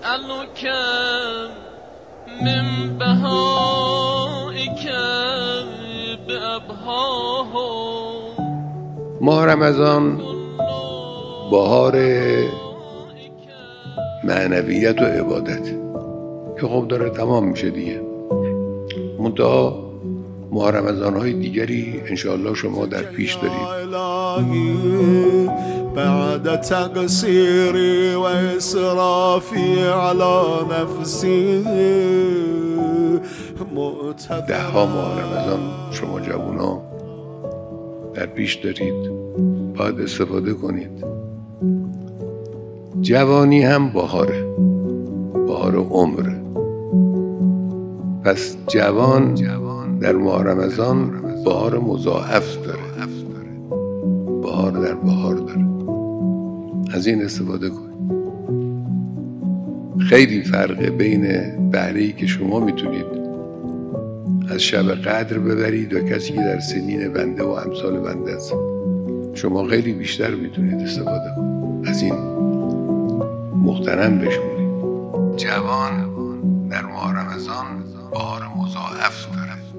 نسألك من بهائك بأبهاه. ماه رمضان بهار معنویت و عبادت که خب داره تمام میشه دیگه. منتها ماه رمضان های دیگری انشاءالله شما در پیش دارید. بعد تقصيري وإسرافي على نفسي 10 ماه رمضان شما جوونا در پیش دارید، باید استفاده کنید. جوانی هم بهاره، بهار عمره. پس جوان در ماه رمضان بهار مضاعف داره، بهار در بهار داره. از این استفاده کنید. خیلی فرقه بین بهره‌ای که شما میتونید از شب قدر ببرید و کسی که در سنین بنده و امثال بنده است. شما خیلی بیشتر میتونید استفاده کنید. از این مغتنم بشمونید. جوان در ماه رمضان بهار مضاعف داره.